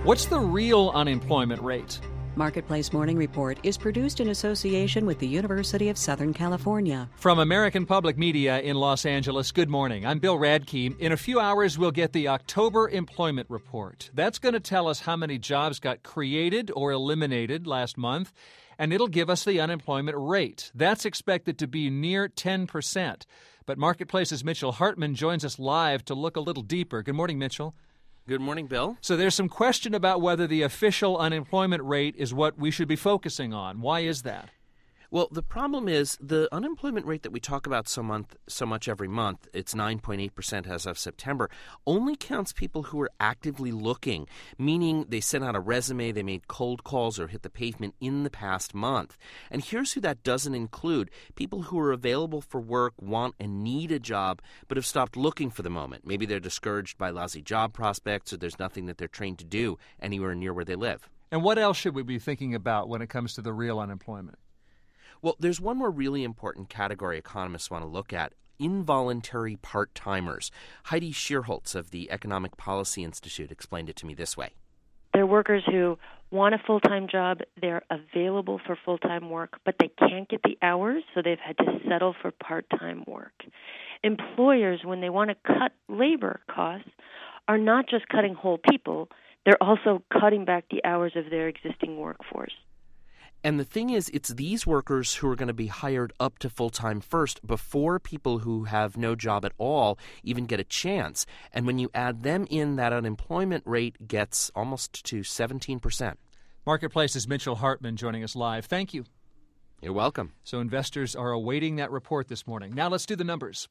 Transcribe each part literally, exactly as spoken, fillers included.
What's the real unemployment rate? Marketplace Morning Report is produced in association with the University of Southern California. From American Public Media in Los Angeles, good morning. I'm Bill Radke. In a few hours, we'll get the October Employment Report. That's going to tell us how many jobs got created or eliminated last month, and it'll give us the unemployment rate. That's expected to be near ten percent. But Marketplace's Mitchell Hartman joins us live to look a little deeper. Good morning, Mitchell. Good morning, Bill. So there's some question about whether the official unemployment rate is what we should be focusing on. Why is that? Well, the problem is the unemployment rate that we talk about so month, so much every month, it's nine point eight percent as of September, only counts people who are actively looking, meaning they sent out a resume, they made cold calls, or hit the pavement in the past month. And here's who that doesn't include: people who are available for work, want and need a job, but have stopped looking for the moment. Maybe they're discouraged by lousy job prospects, or there's nothing that they're trained to do anywhere near where they live. And what else should we be thinking about when it comes to the real unemployment? Well, there's one more really important category economists want to look at: involuntary part-timers. Heidi Shierholz of the Economic Policy Institute explained it to me this way. They're workers who want a full-time job, they're available for full-time work, but they can't get the hours, so they've had to settle for part-time work. Employers, when they want to cut labor costs, are not just cutting whole people, they're also cutting back the hours of their existing workforce. And the thing is, it's these workers who are going to be hired up to full-time first before people who have no job at all even get a chance. And when you add them in, that unemployment rate gets almost to seventeen percent. Marketplace's Mitchell Hartman joining us live. Thank you. You're welcome. So investors are awaiting that report this morning. Now let's do the numbers.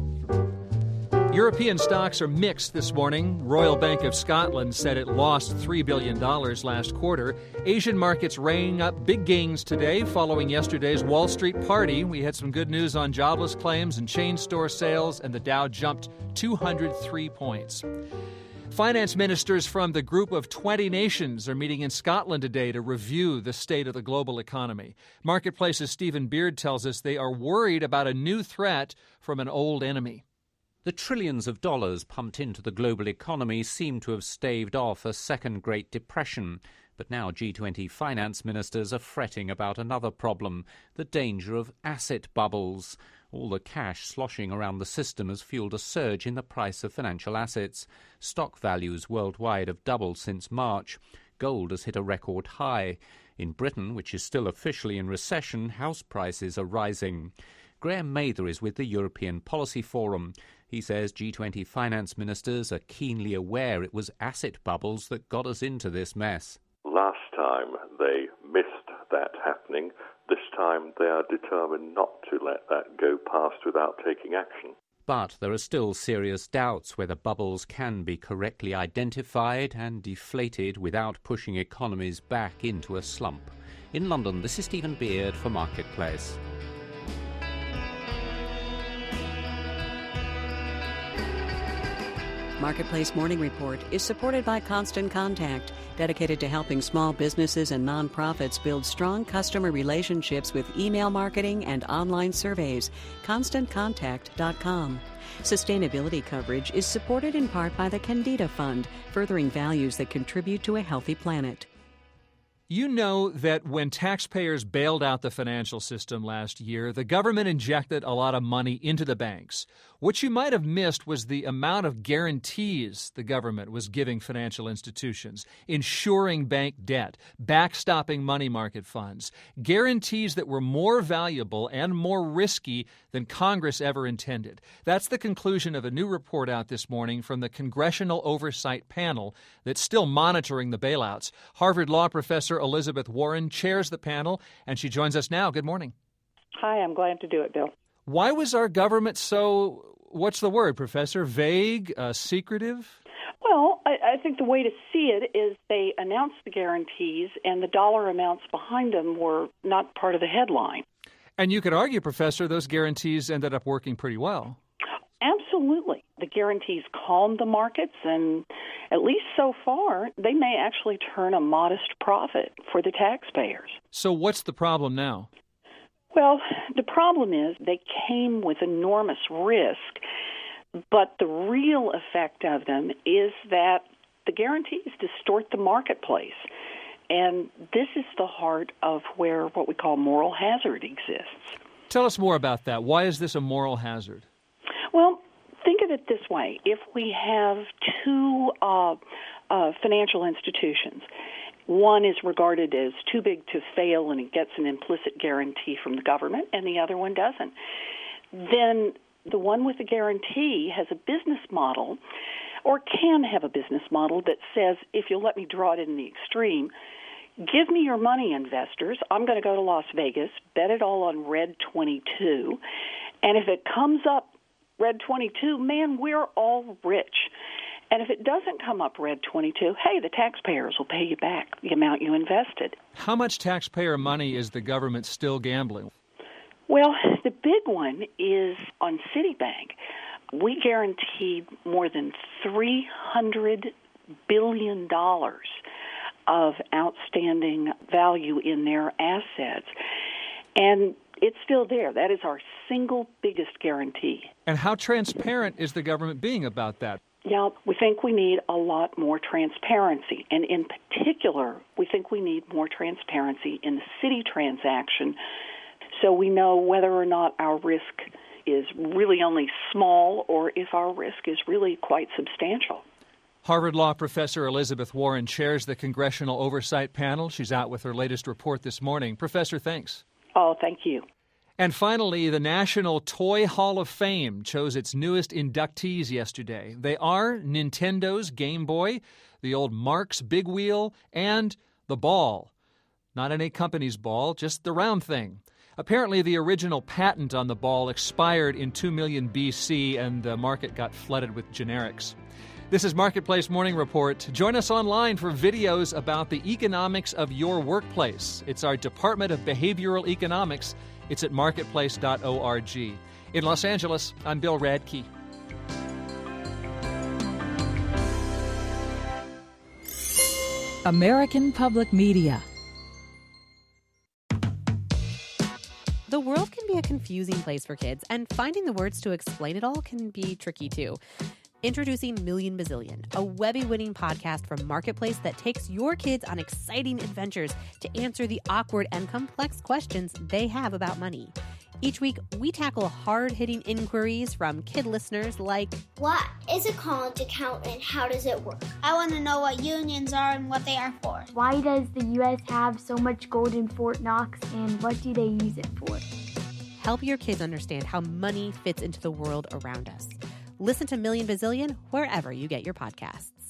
European stocks are mixed this morning. Royal Bank of Scotland said it lost three billion dollars last quarter. Asian markets rang up big gains today following yesterday's Wall Street party. We had some good news on jobless claims and chain store sales, and the Dow jumped two hundred three points. Finance ministers from the Group of twenty nations are meeting in Scotland today to review the state of the global economy. Marketplace's Stephen Beard tells us they are worried about a new threat from an old enemy. The trillions of dollars pumped into the global economy seem to have staved off a second Great Depression. But now G twenty finance ministers are fretting about another problem, the danger of asset bubbles. All the cash sloshing around the system has fueled a surge in the price of financial assets. Stock values worldwide have doubled since March. Gold has hit a record high. In Britain, which is still officially in recession, house prices are rising. Graham Mather is with the European Policy Forum. He says G twenty finance ministers are keenly aware it was asset bubbles that got us into this mess. Last time they missed that happening. This time they are determined not to let that go past without taking action. But there are still serious doubts whether bubbles can be correctly identified and deflated without pushing economies back into a slump. In London, this is Stephen Beard for Marketplace. Marketplace Morning Report is supported by Constant Contact, dedicated to helping small businesses and nonprofits build strong customer relationships with email marketing and online surveys. constant contact dot com. Sustainability coverage is supported in part by the Candida Fund, furthering values that contribute to a healthy planet. You know that when taxpayers bailed out the financial system last year, the government injected a lot of money into the banks. What you might have missed was the amount of guarantees the government was giving financial institutions, insuring bank debt, backstopping money market funds, guarantees that were more valuable and more risky than Congress ever intended. That's the conclusion of a new report out this morning from the Congressional Oversight Panel that's still monitoring the bailouts. Harvard Law professor Elizabeth Warren chairs the panel, and she joins us now. Good morning. Hi, I'm glad to do it, Bill. Why was our government so, what's the word, Professor, vague, uh, secretive? Well, I, I think the way to see it is they announced the guarantees, and the dollar amounts behind them were not part of the headline. And you could argue, Professor, those guarantees ended up working pretty well. Absolutely. The guarantees calmed the markets, and at least so far, they may actually turn a modest profit for the taxpayers. So what's the problem now? Well, the problem is they came with enormous risk, but the real effect of them is that the guarantees distort the marketplace. And this is the heart of where what we call moral hazard exists. Tell us more about that. Why is this a moral hazard? Well, think of it this way. If we have two uh, uh, financial institutions, one is regarded as too big to fail and it gets an implicit guarantee from the government, and the other one doesn't, then the one with the guarantee has a business model, or can have a business model, that says, if you'll let me draw it in the extreme, give me your money, investors. I'm going to go to Las Vegas, bet it all on Red twenty-two, and if it comes up Red twenty-two, man, we're all rich. And if it doesn't come up Red twenty-two, hey, the taxpayers will pay you back the amount you invested. How much taxpayer money is the government still gambling? Well, the big one is on Citibank. We guaranteed more than three hundred billion dollars of outstanding value in their assets. And it's still there. That is our single biggest guarantee. And how transparent is the government being about that? Yeah, we think we need a lot more transparency. And in particular, we think we need more transparency in the Citi transaction, so we know whether or not our risk is really only small or if our risk is really quite substantial. Harvard Law professor Elizabeth Warren chairs the Congressional Oversight Panel. She's out with her latest report this morning. Professor, thanks. Oh, thank you. And finally, the National Toy Hall of Fame chose its newest inductees yesterday. They are Nintendo's Game Boy, the old Mark's Big Wheel, and the ball. Not any company's ball, just the round thing. Apparently, the original patent on the ball expired in two million B C, and the market got flooded with generics. This is Marketplace Morning Report. Join us online for videos about the economics of your workplace. It's our Department of Behavioral Economics. It's at marketplace dot org. In Los Angeles, I'm Bill Radke. American Public Media. The world can be a confusing place for kids, and finding the words to explain it all can be tricky too. Introducing Million Bazillion, a Webby-winning podcast from Marketplace that takes your kids on exciting adventures to answer the awkward and complex questions they have about money. Each week, we tackle hard-hitting inquiries from kid listeners like, what is a college account and how does it work? I want to know what unions are and what they are for. Why does the U S have so much gold in Fort Knox, and what do they use it for? Help your kids understand how money fits into the world around us. Listen to Million Bazillion wherever you get your podcasts.